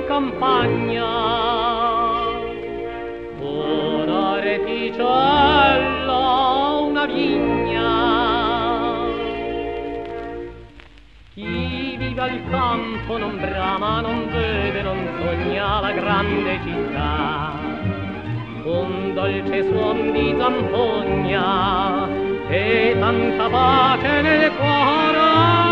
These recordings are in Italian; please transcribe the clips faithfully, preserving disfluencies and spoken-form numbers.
in campagna, un orticello, una vigna. Chi vive al campo non brama, non vede, non sogna la grande città. Un dolce suon di zampogna e tanta pace nel cuore.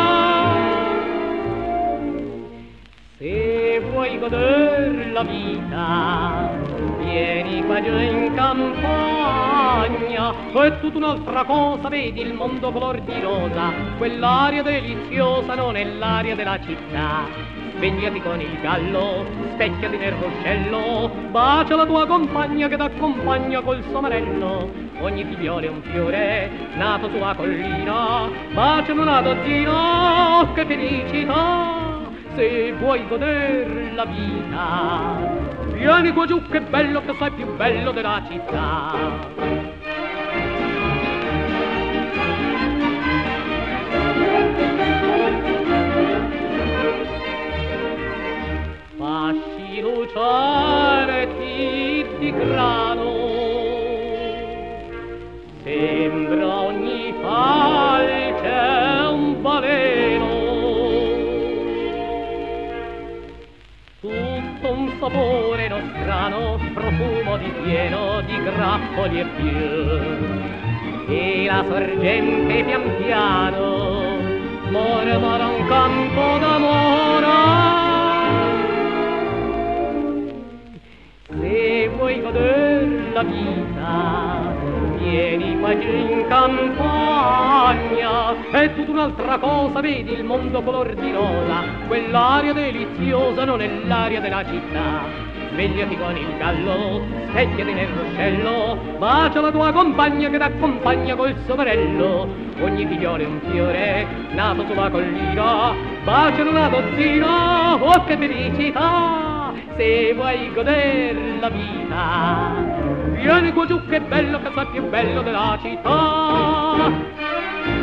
Se vuoi goder la vita, vieni qua giù in campagna. È tutta un'altra cosa, vedi il mondo color di rosa. Quell'aria deliziosa non è l'aria della città. Svegliati con il gallo, specchiati nel ruscello, bacia la tua compagna che t'accompagna col suo marello. Ogni figliolo è un fiore nato sulla collina, baciano una dozzina, oh, che felicità! Se vuoi goder la vita, vieni qua giù, che bello, che sei più bello della città. Fasci lucenti di grano, sembra ogni falce un baleno. Tutto un sapore nostrano, profumo di fieno, di grappoli e fior. E la sorgente pian piano mormora un canto d'amore. Se vuoi goder la vita, vieni qua giù in campagna. È tutta un'altra cosa, vedi il mondo color di rosa. Quell'aria deliziosa non è l'aria della città. Svegliati con il gallo, specchiati nel ruscello, bacia la tua compagna che t'accompagna col suo marello. Ogni figliolo è un fiore nato sulla collina, baciano una dozzina, oh che felicità! Se vuoi goder la vita, vieni qua giù, che bello, che sei più bello della città.